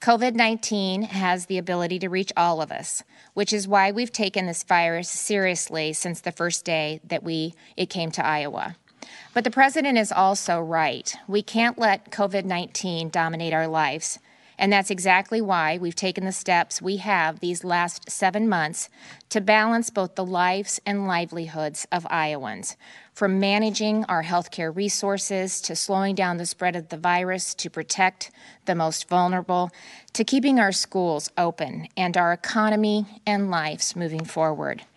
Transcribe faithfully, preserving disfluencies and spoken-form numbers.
COVID nineteen has the ability to reach all of us, which is why we've taken this virus seriously since the first day that we it came to Iowa. But the president is also right. We can't let COVID nineteen dominate our lives. And that's exactly why we've taken the steps we have these last seven months to balance both the lives and livelihoods of Iowans, from managing our healthcare resources to slowing down the spread of the virus to protect the most vulnerable, to keeping our schools open and our economy and lives moving forward.